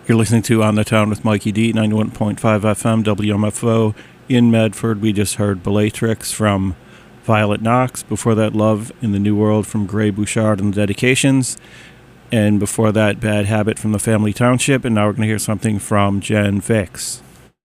You're listening to On the Town with Mikey D, 91.5 FM, WMFO in Medford. We just heard Bellatrix from Violet Knox. Before that, Love in the New World from Gray Bouchard and the Dedications. And before that, Bad Habit from the Family Township. And now we're going to hear something from Jen Fix.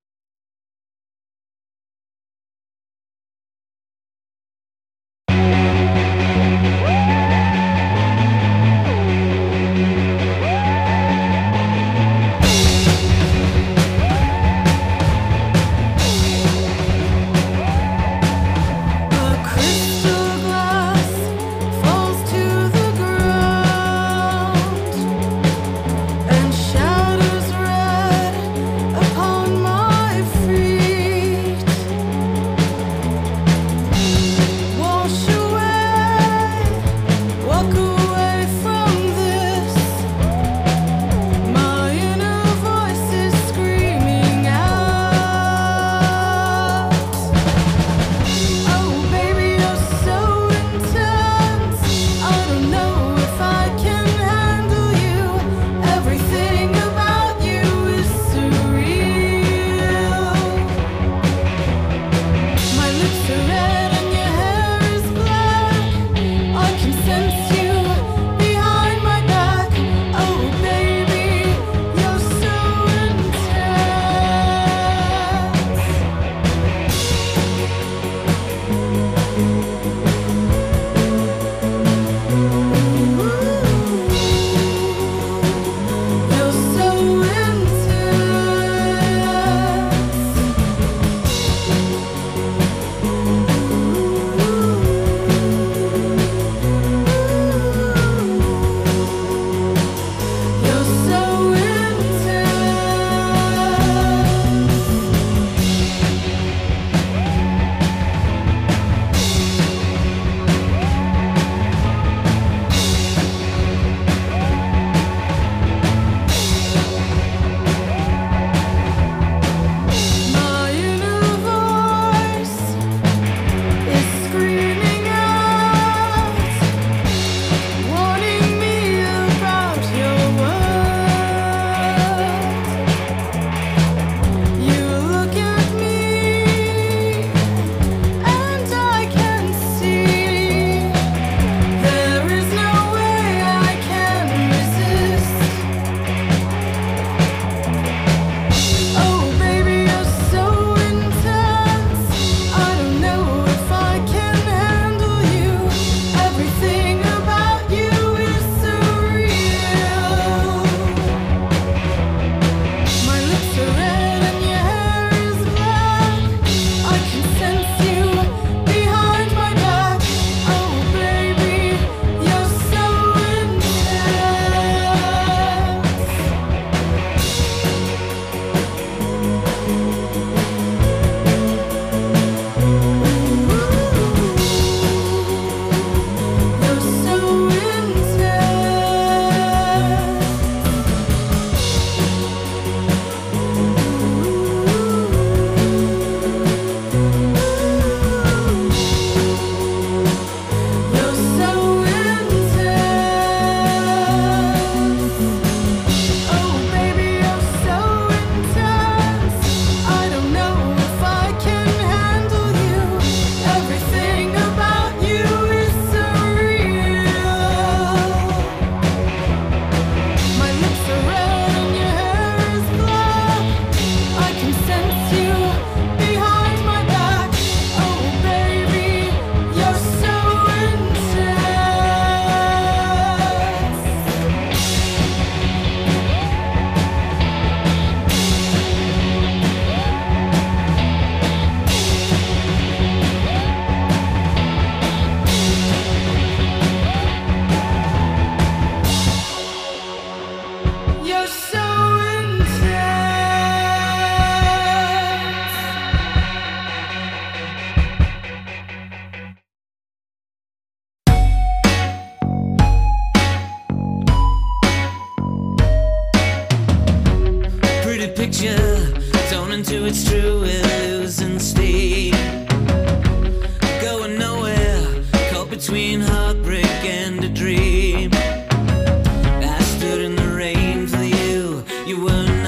into it's true, we're losing steam, going nowhere, caught between heartbreak and a dream. I stood in the rain for you, you were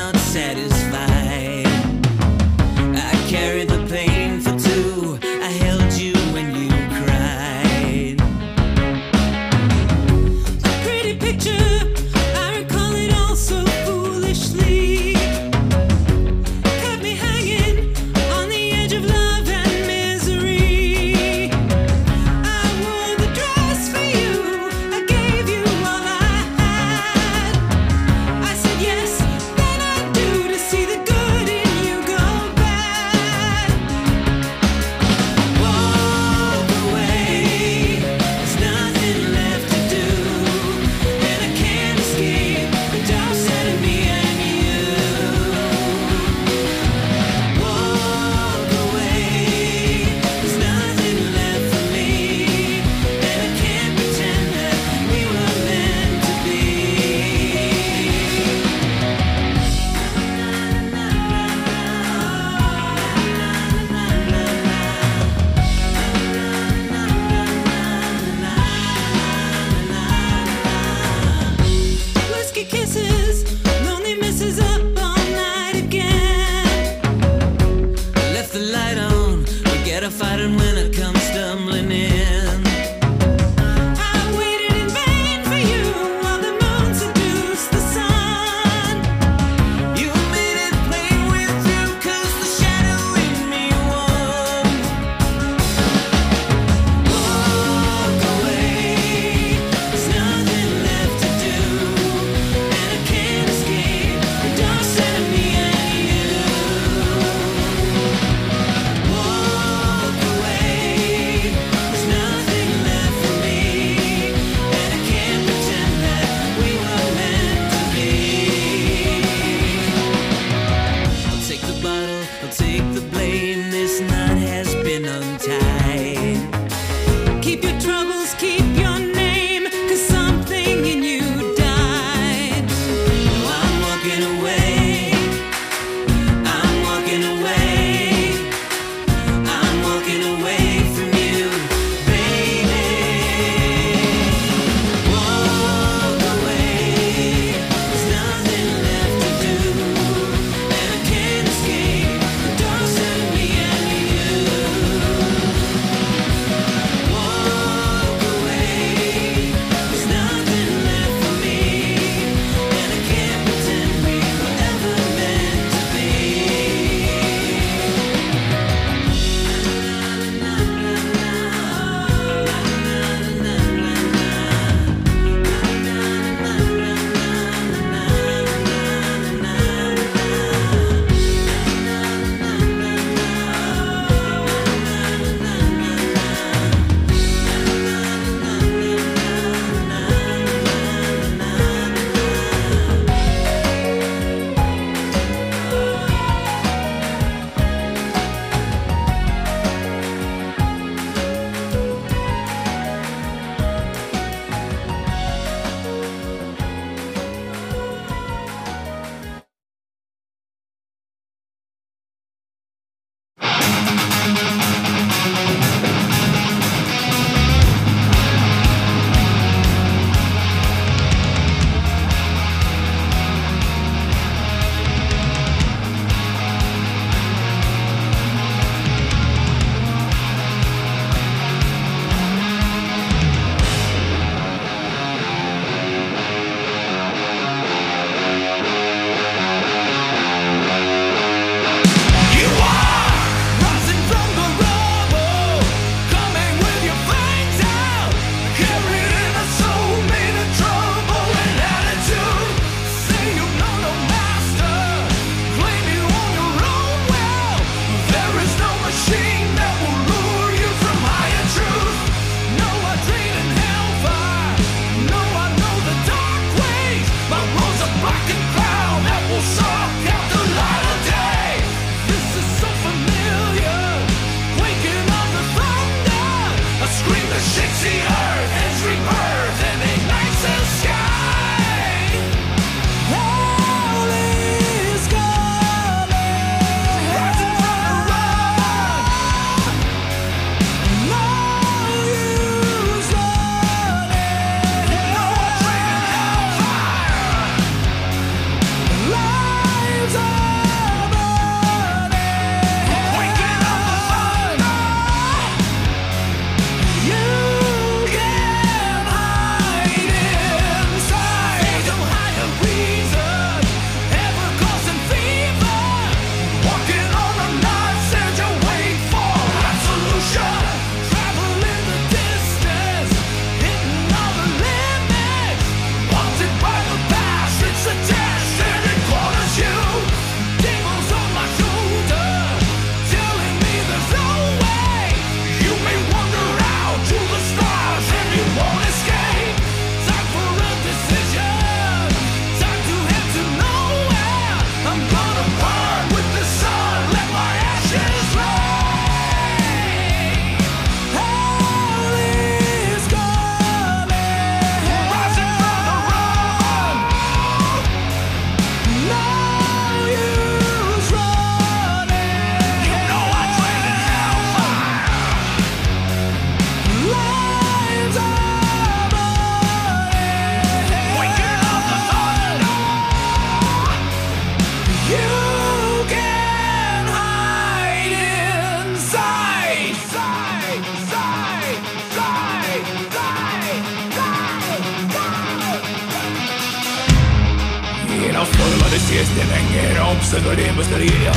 Forma de sieste längre omsorg det mysteriet.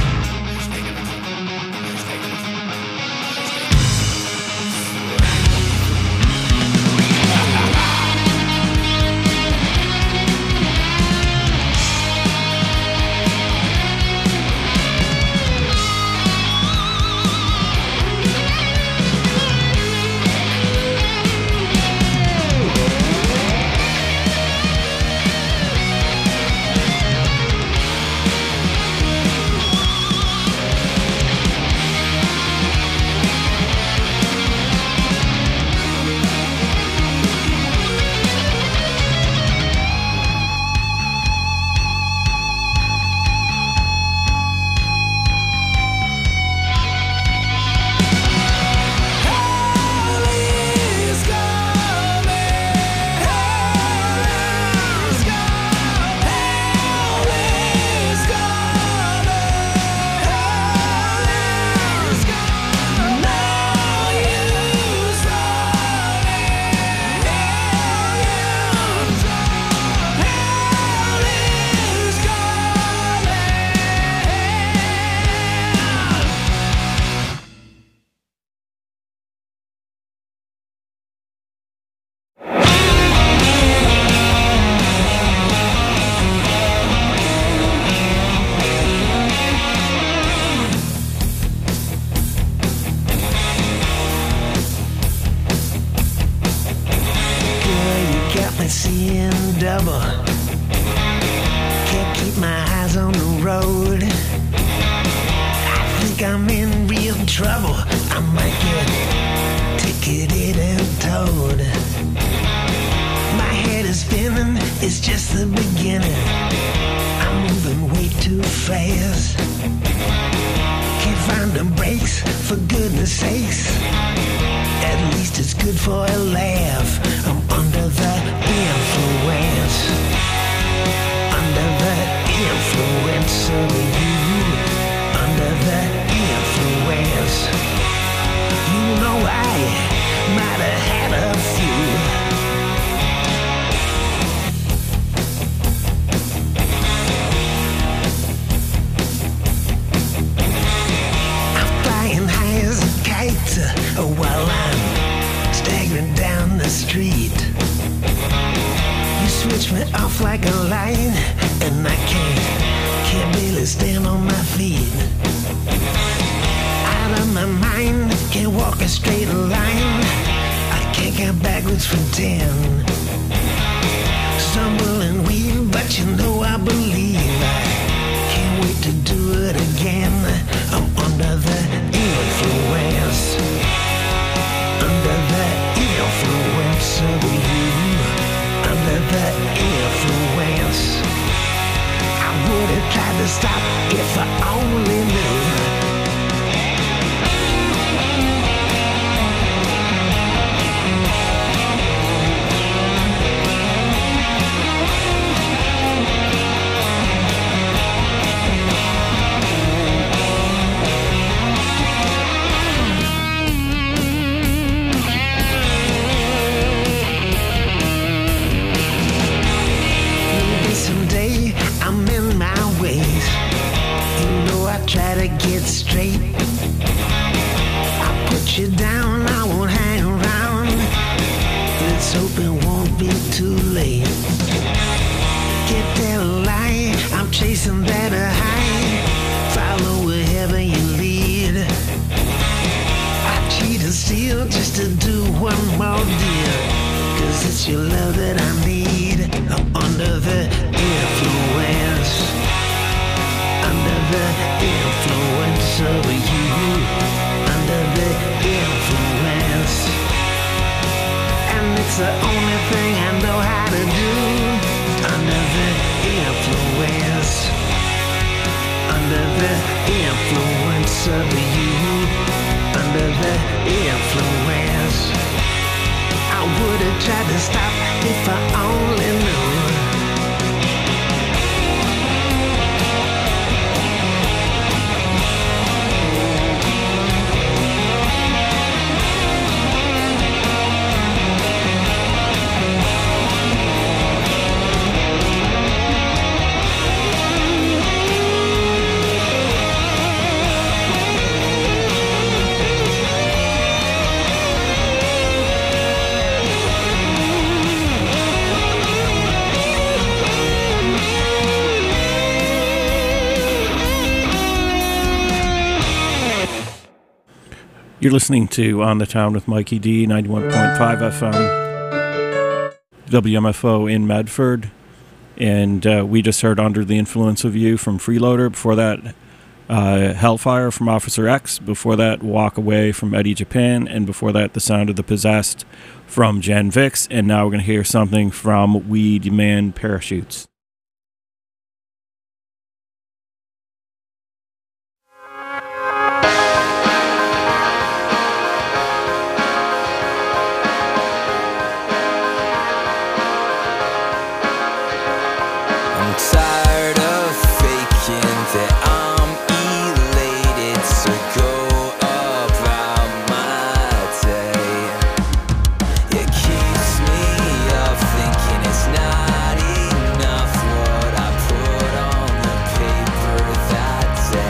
Seeing double, can't keep my eyes on the road. I think I'm in real trouble. I might get ticketed and towed. My head is spinning, it's just the beginning. I'm moving way too fast. Can't find the brakes, for goodness sakes. At least it's good for a laugh. I'm under the influence. Under the influence of you. Under the influence. You know I might have had a few. I'm flying high as a kite while I'm staggering down the street. You switch me off like a light, and I can't barely stand on my feet. Out of my mind, can't walk a straight line. I can't count backwards from 10. Stumble and weave, but you know I believe. I can't wait to do it again. I'm under the influence. Under the influence of you. Under the influence. I would have tried to stop if I only knew. Someday I'm in my ways. You know I try to get straight. I put you down, I won't hang around. Let's hope it won't be too late. Get that lie, I'm chasing that high. Follow wherever you lead. I cheat and steal just to do one more deal. 'Cause it's your love that I need. I'm under the influence. Under the influence of you. Under the influence. And it's the only thing I know how to do. Under the influence. Under the influence of you. Under the influence. I would have tried to stop if I only knew. You're listening to On the Town with Mikey D, 91.5 FM, WMFO in Medford. And we just heard Under the Influence of You from Freeloader. Before that, Hellfire from Officer X. Before that, Walk Away from Eddie Japan. And before that, The Sound of the Possessed from Jen Vix. And now we're going to hear something from We Demand Parachutes. Tired of faking that I'm elated, so go about my day. It keeps me up thinking it's not enough what I put on the paper that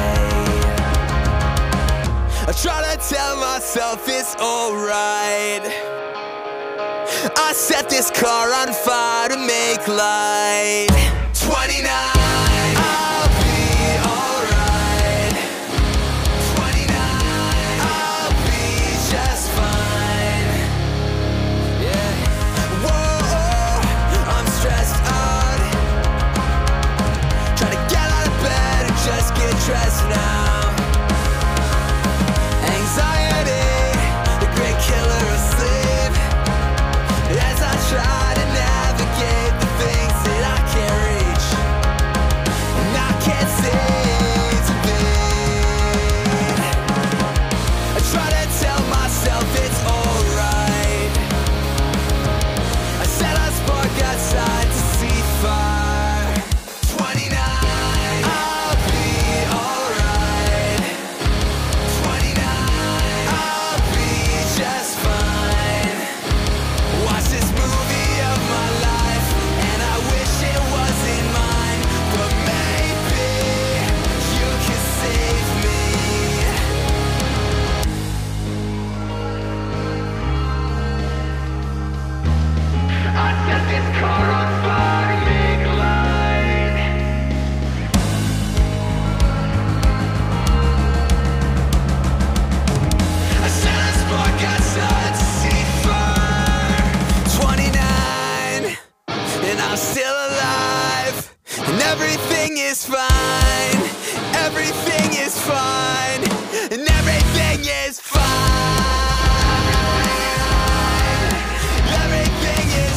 day. I try to tell myself it's alright. I set this car on fire to make light. 29, I'll be alright. 29, I'll be just fine. Yeah. Whoa, I'm stressed out. Trying to get out of bed and just get dressed now. Anxiety, the great killer of sleep. As I try to navigate the things that I can't reach, and I can't seem to beat. I try to tell myself it's alright. I set a spark outside to see fire. 29, I'll be alright. 29, I'll be just fine. Watch this movie of my life, and I wish it wasn't mine, but maybe you can save me. I set this car on fire to make light. I set a spark outside to see fire. 29, and I'm still alive, and everything is fine. Everything is fine, and everything is fine. Everything is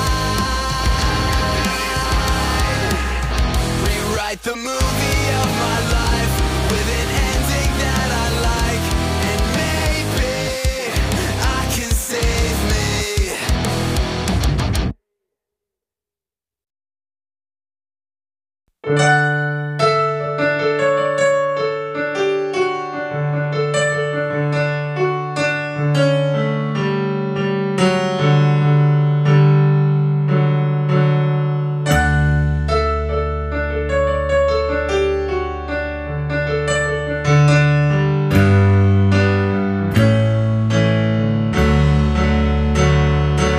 fine. Rewrite the movie of my life with an ending that I like, and maybe I can save me.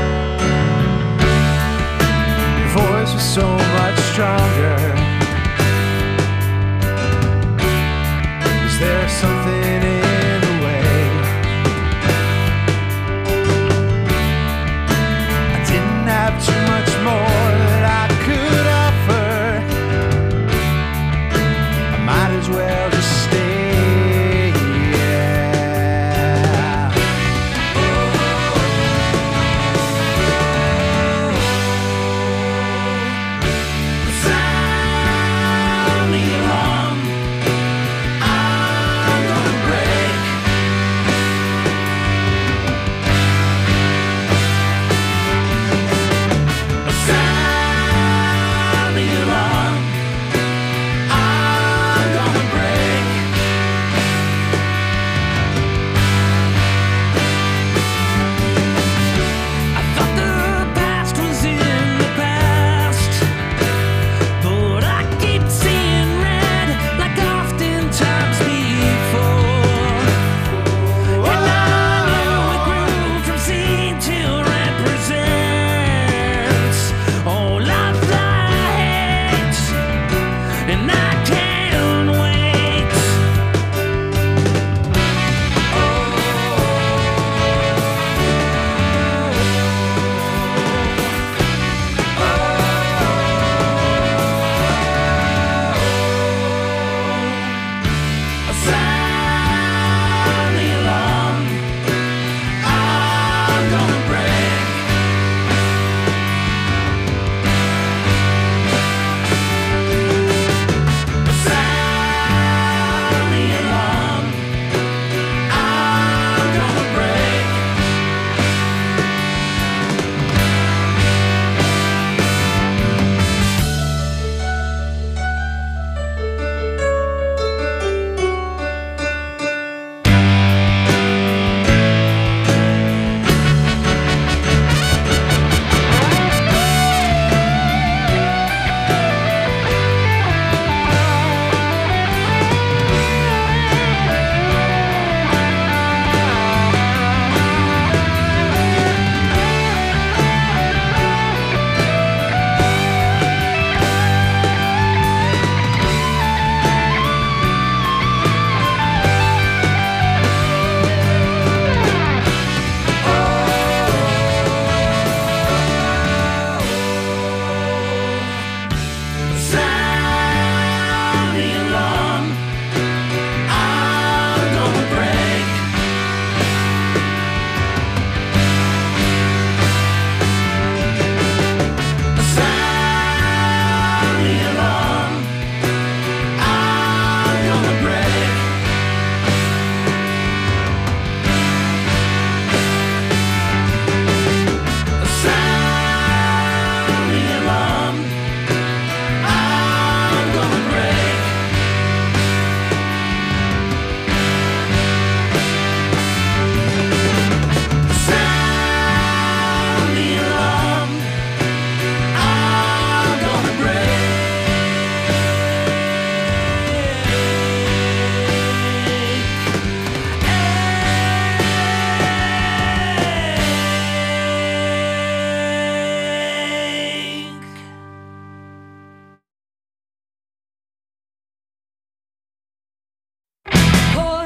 Your voice was so much stronger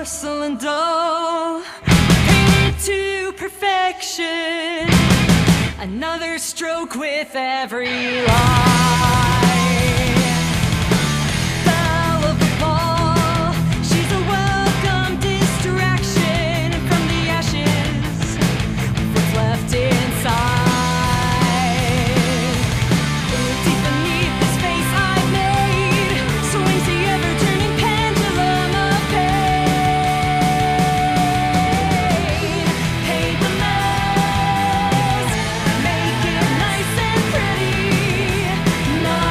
porcelain doll, painted to perfection. Another stroke with every line. Belle of the ball, she's a welcome distraction from the ashes of what's left inside. Deep beneath this face I've made swings the ever-turning pendulum of pain. Paint the mess, make it nice and pretty. No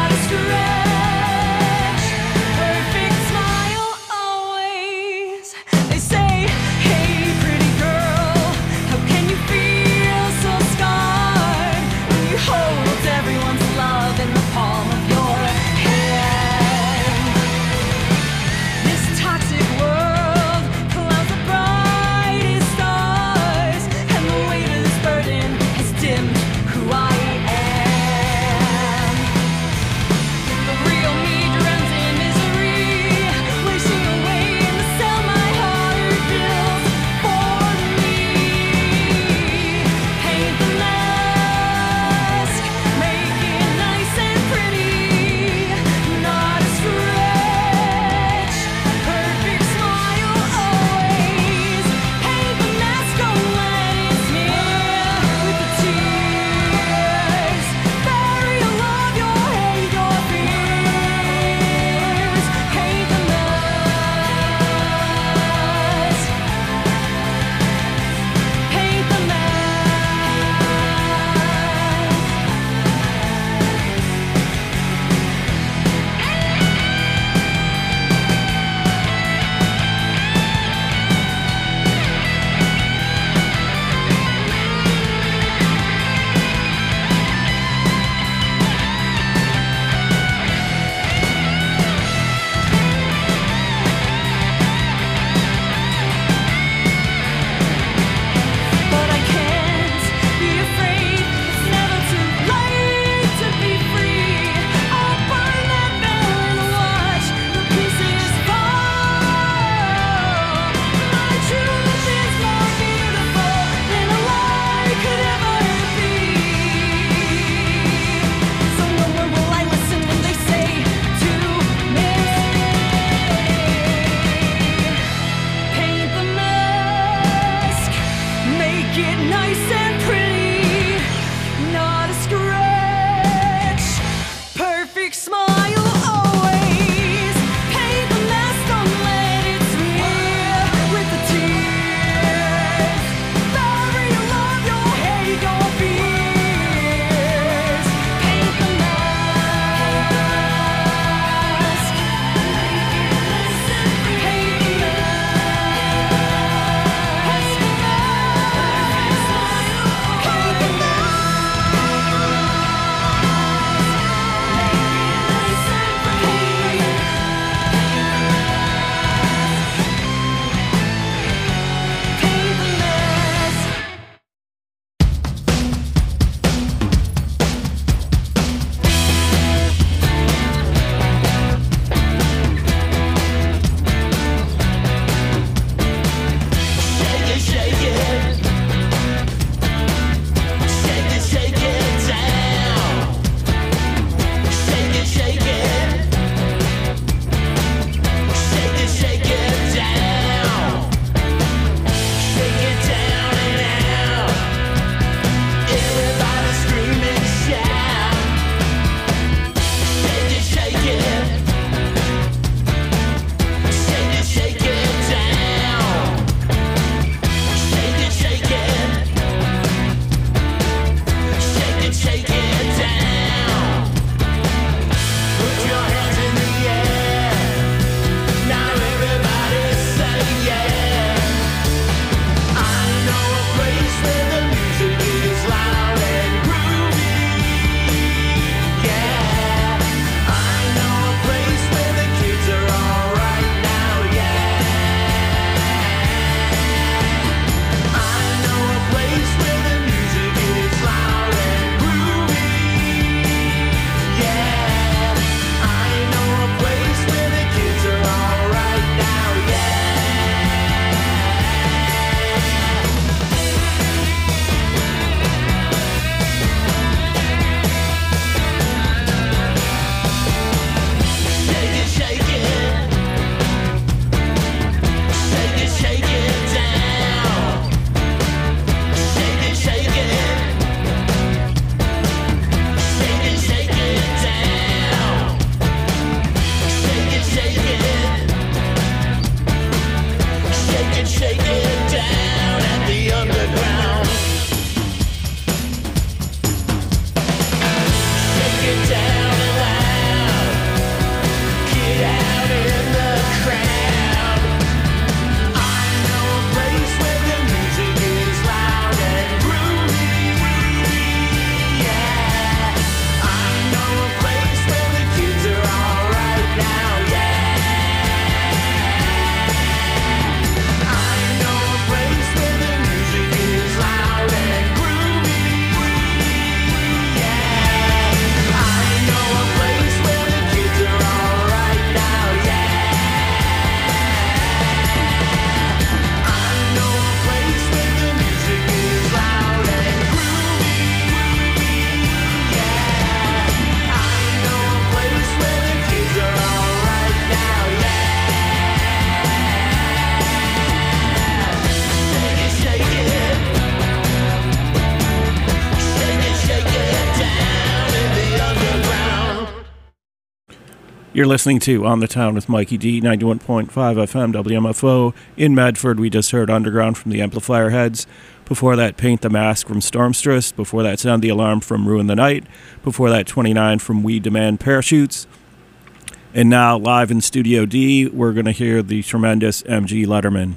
You're listening to On the Town with Mikey D, 91.5 FM WMFO. In Medford, we just heard Underground from the Amplifier Heads. Before that, Paint the Mask from Stormstress. Before that, Sound the Alarm from Ruin the Night. Before that, 29 from We Demand Parachutes. And now, live in Studio D, we're going to hear the tremendous MG Letterman.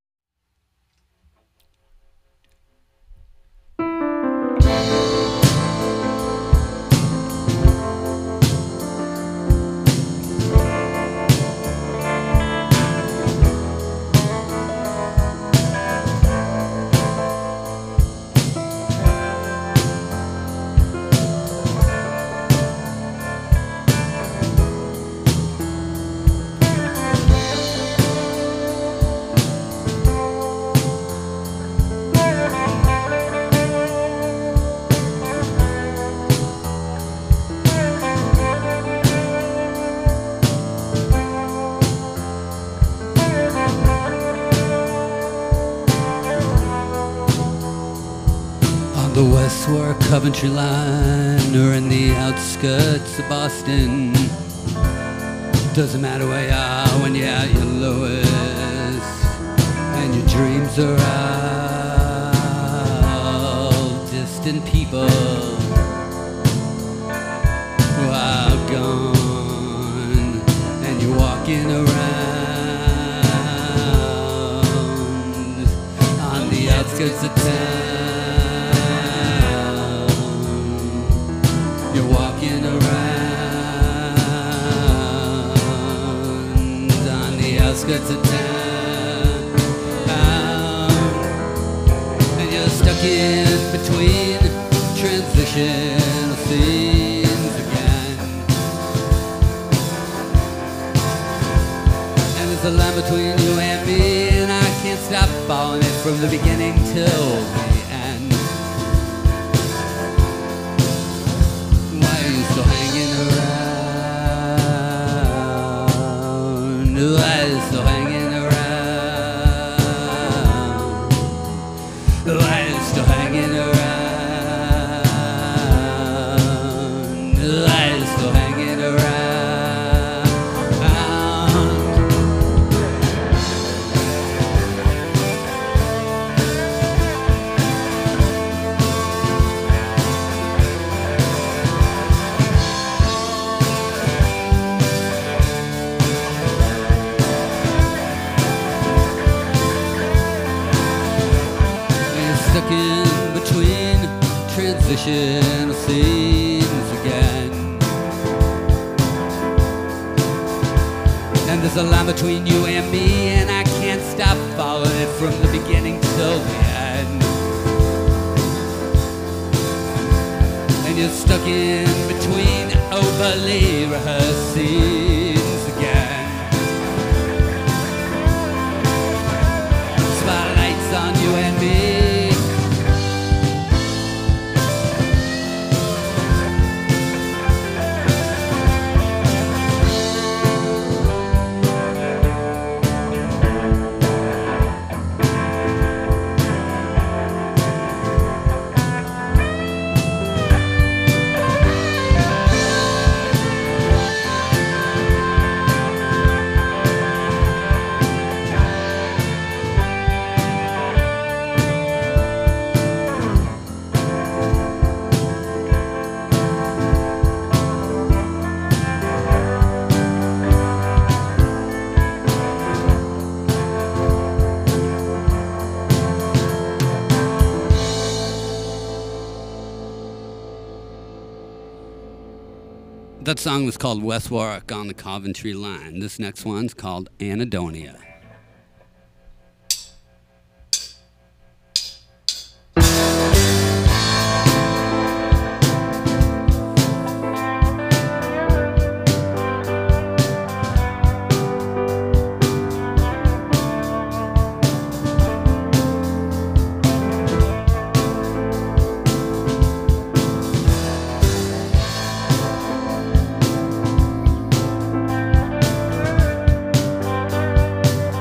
Coventry line or in the outskirts of Boston. Doesn't matter where you are when you're at your lowest, and your dreams are all distant people who are gone, and you're walking around on the outskirts of town. You're walking around on the outskirts of town, and you're stuck in between transitional scenes again. And there's a line between you and me, and I can't stop following it from the beginning till the end. Still hanging around. Why is still hanging around? Why is still hanging around? Why is still hanging around? Stuck in between transitional scenes again, and there's a line between you and me, and I can't stop following it from the beginning till the end. And you're stuck in between overly rehearsed scenes again. Spotlights on you and me. That song was called West Warwick on the Coventry line. This next one's called Anadonia. Thank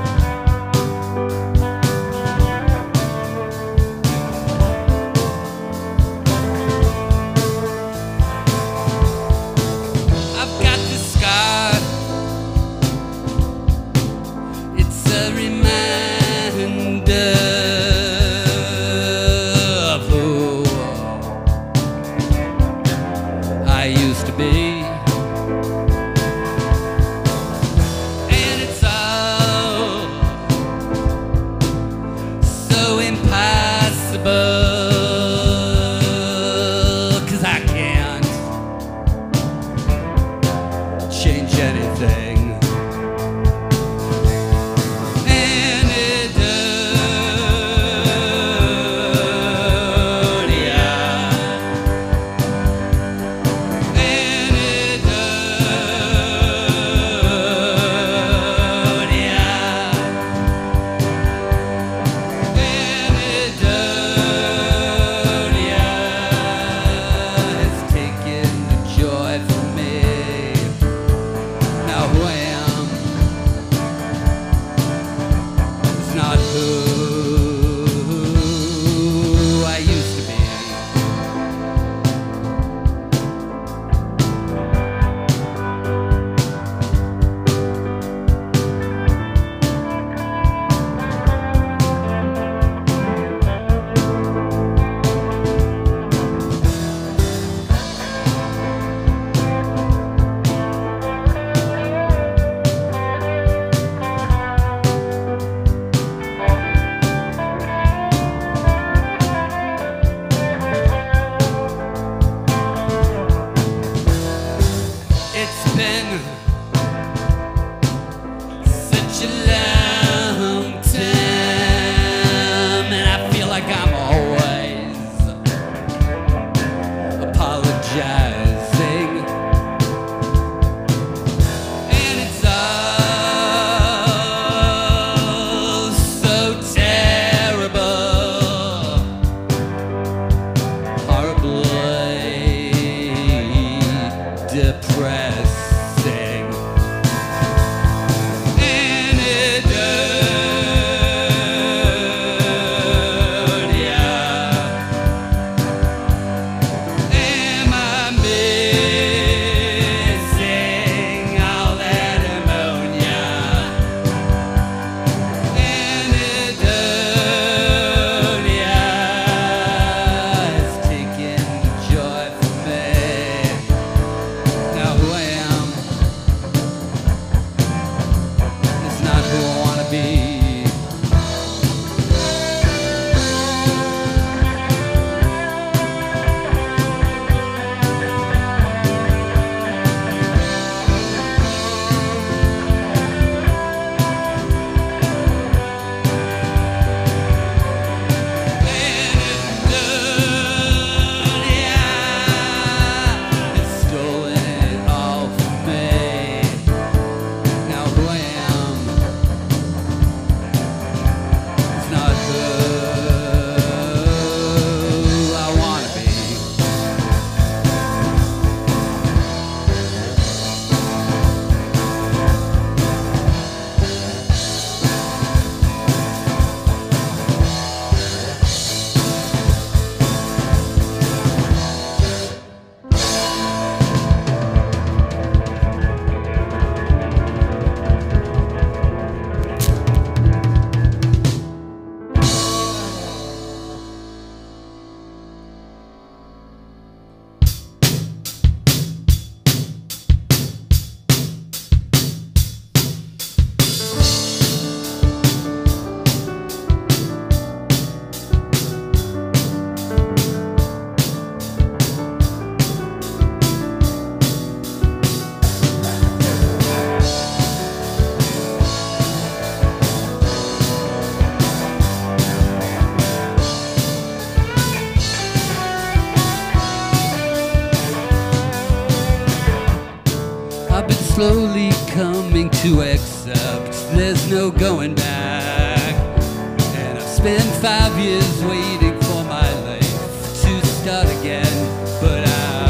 to accept there's no going back. And I've spent 5 years waiting for my life to start again, but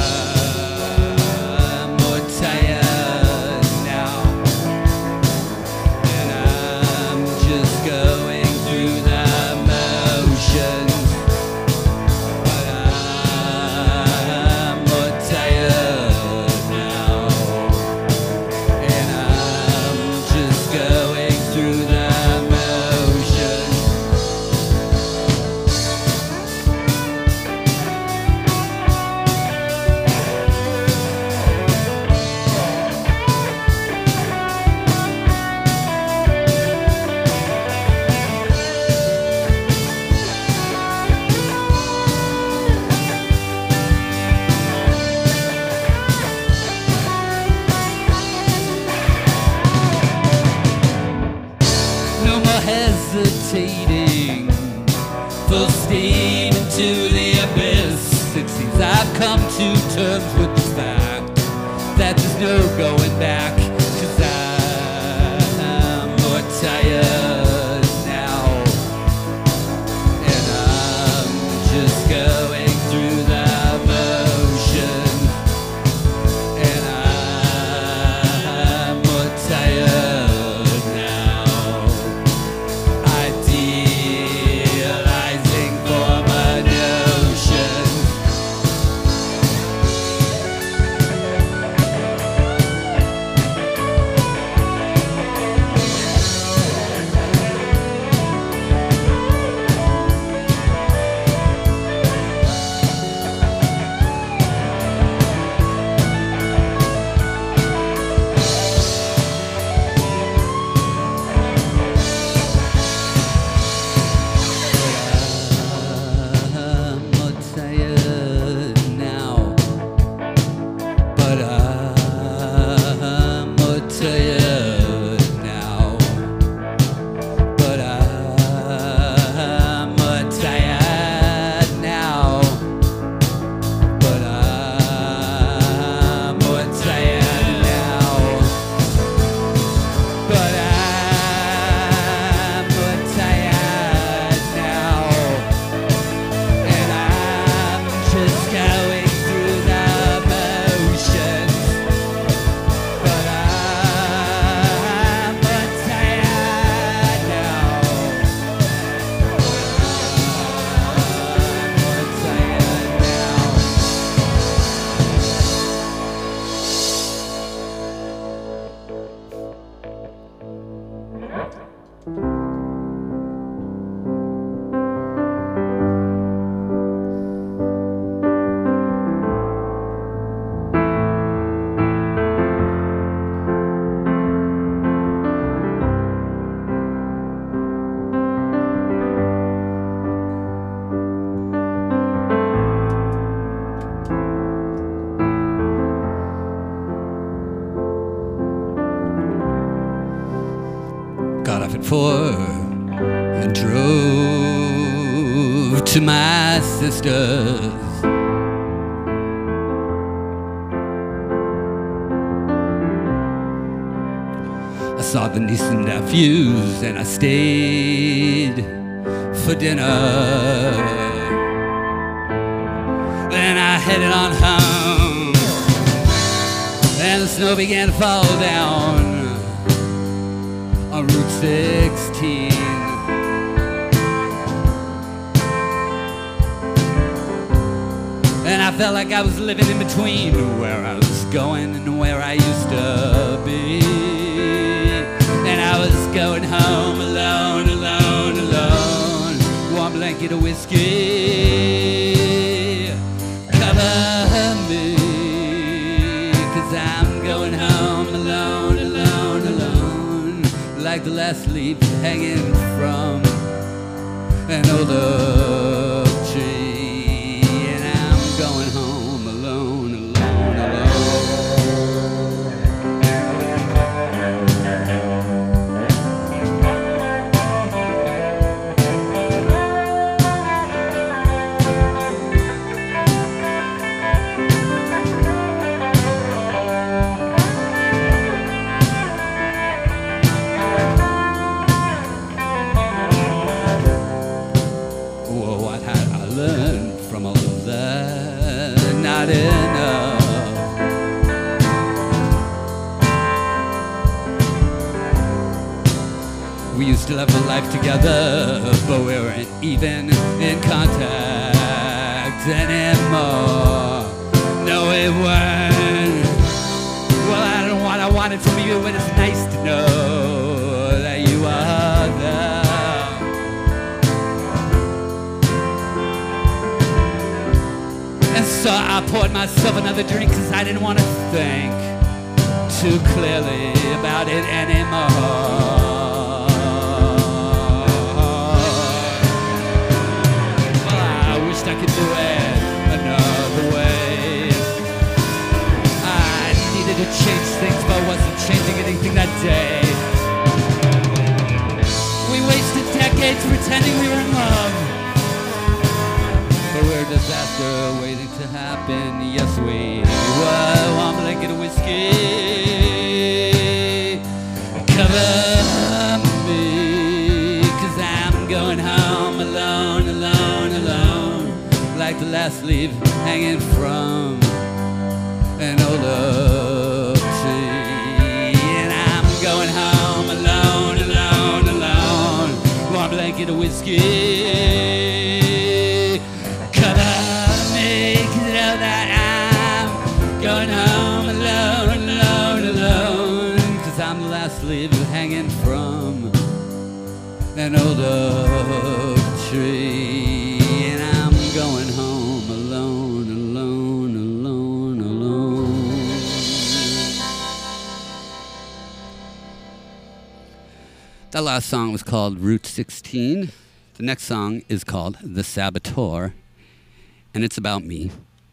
I'm more tired now, and I'm just going through the motions. But I'm more tired now, and I'm just going through the motions. No more hesitating, full steam into the abyss. It seems I've come to terms with the fact that there's no going back, 'cause I'm more tired now, and I'm just going through the motions, and I'm more tired now. Idealizing for my notions. I'm more tired now, but I'm more tired now, but I'm more tired now, but I'm more tired now, but I'm more tired now. And I'm just going through the motions, but I'm more tired now. I'm more tired now. Got off at 4 and drove to my sister's. I saw the niece and nephews and I stayed for dinner. Then I headed on home, and the snow began to fall down on Route 16. And I felt like I was living in between where I was going and where I used to be. And I was going home alone, alone, alone. Warm blanket of whiskey, cover me, 'cause I'm going home alone, alone, alone. Like the last leaf hanging from an old oak tree. And I'm going home alone, alone, alone. We used to live a life together, but we weren't even in contact anymore. No, we weren't. Well, I don't know what I wanted from you, but it's nice to know that you are there. And so I poured myself another drink, cause I didn't want to think too clearly about it anymore. I could do it another way. I needed to change things, but wasn't changing anything that day. We wasted decades pretending we were in love, but we're a disaster waiting to happen. Yes, we were. One blanket of whiskey cover me, cause I'm going home alone, alone, alone. Like the last leaf hanging from an old oak tree. And I'm going home alone, alone, alone. One blanket of whiskey cover me, cause you know that I'm going home alone, alone, alone. Cause I'm the last leaf hanging from an old oak tree. Going home alone, alone, alone, alone. That last song was called Route 16. The next song is called The Saboteur, and it's about me.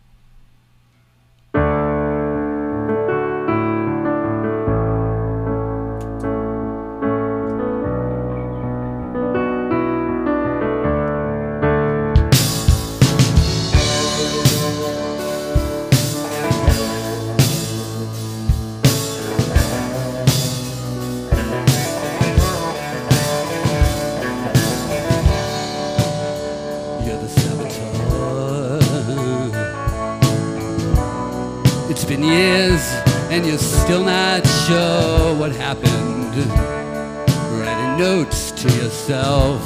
It's been years and you're still not sure what happened. Writing notes to yourself,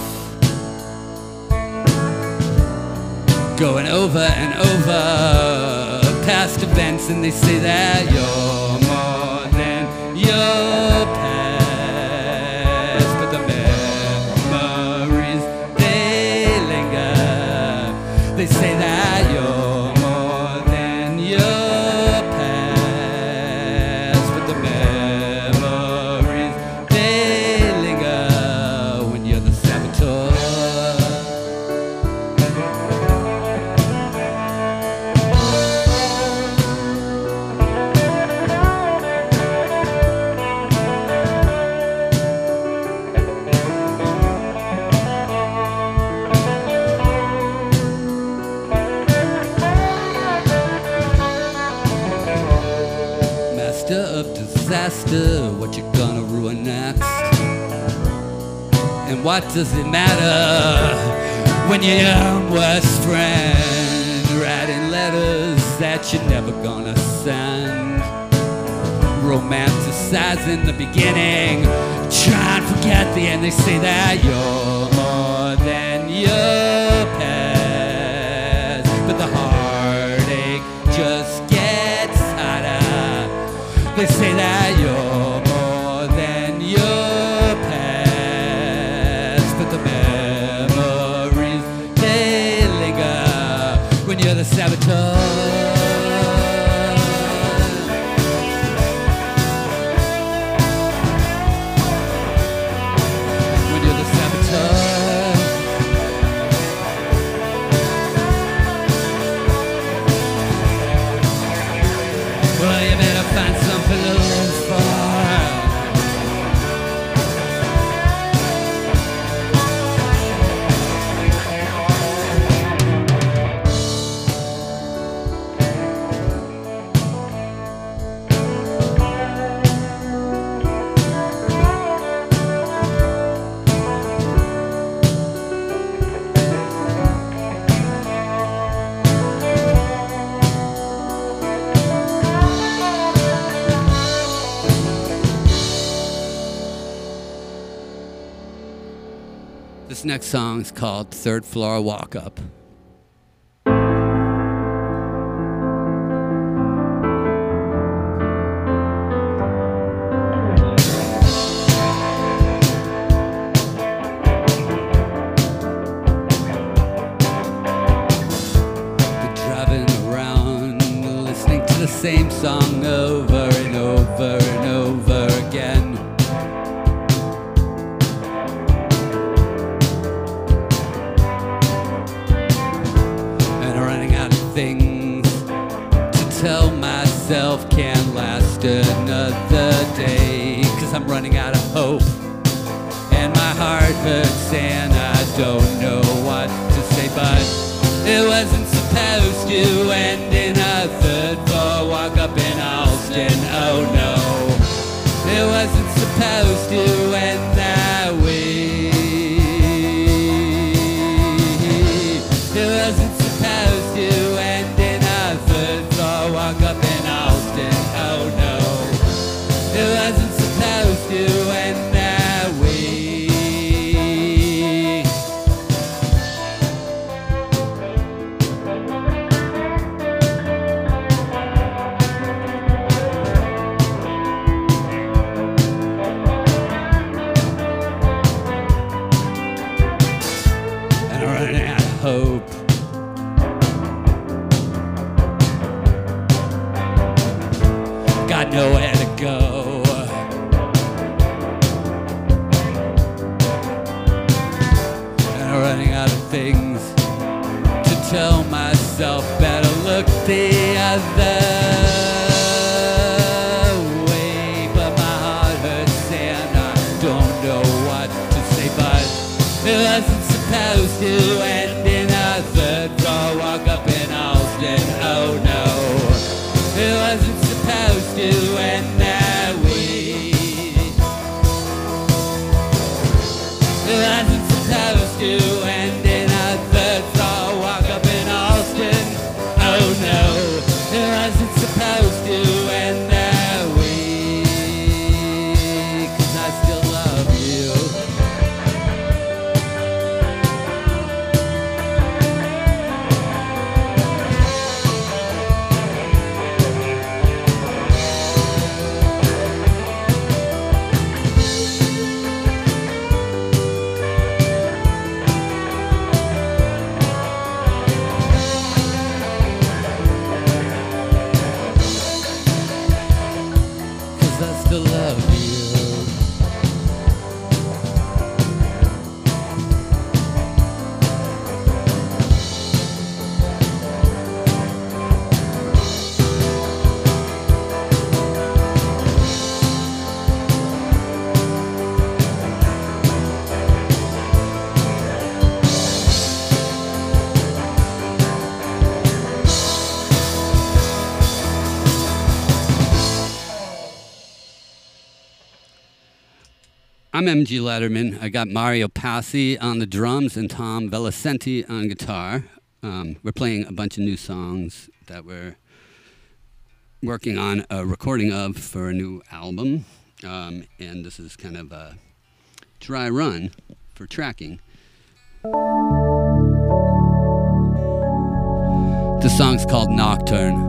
going over and over past events, and they say that you're more than your past, but the memories, they linger. They say that you're more than your what you gonna ruin next? And what does it matter when you're your worst friend, writing letters that you're never gonna send, romanticizing the beginning, try and forget the end. They say that you're more than your past, but the heartache just gets harder. They say that you're more than your past, but the memories, they linger when you're the saboteur. When you're the saboteur. Well, you better find something to live for. This next song is called Third Floor Walk Up. Same song over and over and over again. And I'm running out of things to tell myself can't last another day. 'Cause I'm running out of hope and my heart hurts and I don't know what to say. But it wasn't supposed to end in a third floor walk up in Austin. Oh no, it wasn't supposed to end that way. It wasn't supposed to end in a third floor walk up in Austin. Oh no, it wasn't supposed to end that way. Hope. Got nowhere to go. And I'm running out of things to tell myself. Better look the other way. But my heart hurts and I don't know what to say. But it wasn't supposed to end. Third floor walk up in Austin. Oh no, it wasn't supposed to end that way. It wasn't supposed to end in a third floor walk up in Austin. Oh no, it wasn't supposed to end that way. 'Cause I still love you. To love you. I'm MG Letterman. I got Mario Passi on the drums and Tom Vellicenti on guitar. We're playing a bunch of new songs that we're working on a recording of for a new album. And this is kind of a dry run for tracking. The song's called Nocturne.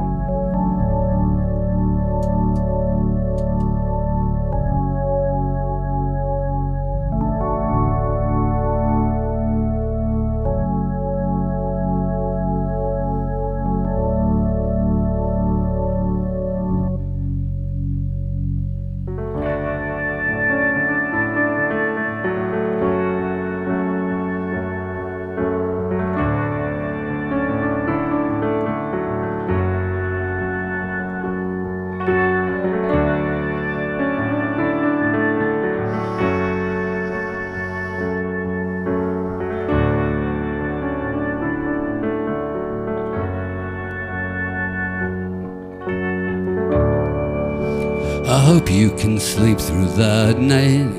I hope you can sleep through the night.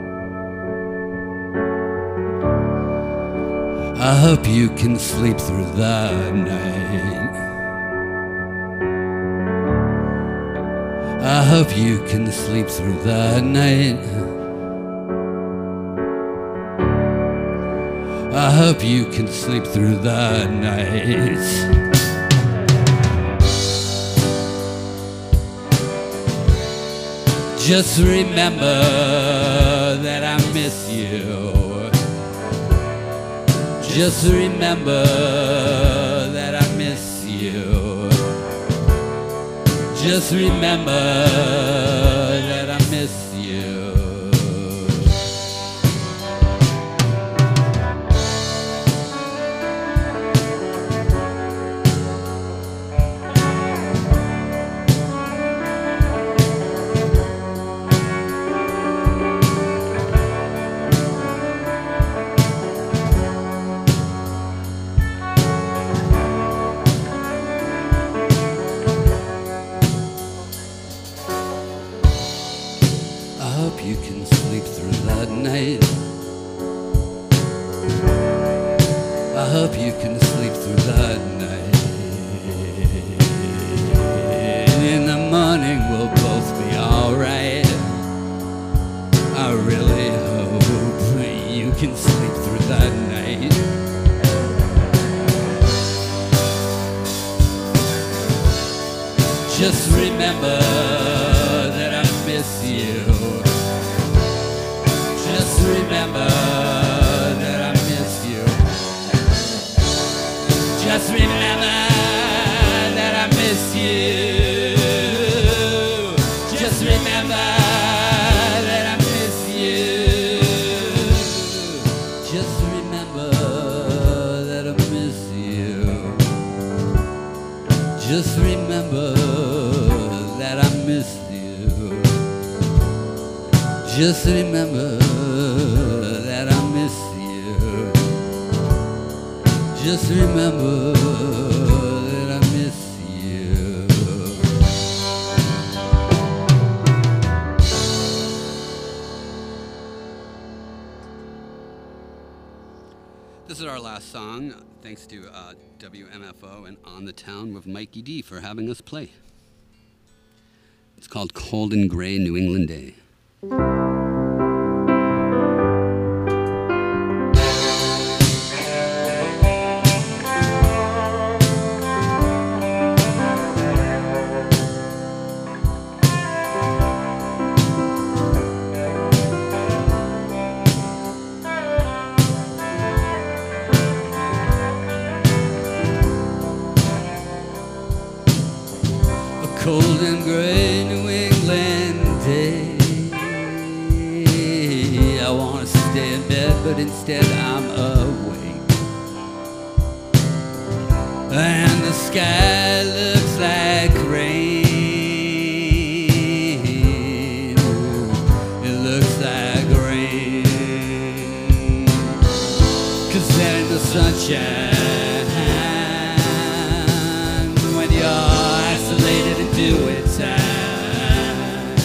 I hope you can sleep through the night. I hope you can sleep through the night. I hope you can sleep through the night. Just remember that I miss you. Just remember that I miss you. Just remember that I miss you. I hope you can sleep through that night. I hope you can sleep through that night. In the morning we'll both be alright. I really hope you can sleep through that night. Just remember that I miss you. Just remember that I miss you. Just remember that I miss you. Just remember that I miss you. Just remember that I miss you. Just remember that I miss you. Just remember that I miss you. Just remember that I miss you. This is our last song. Thanks to WMFO and On the Town with Mikey D for having us play. It's called Cold and Gray New England Day. Cold and gray New England day. I wanna stay in bed, but instead I'm awake. And the sky looks like rain. It looks like rain. 'Cause there ain't no sunshine when you're isolated and do it time.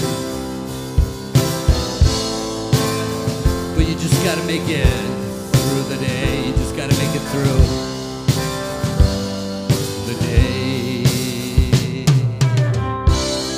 But you just gotta make it through the day. You just gotta make it through.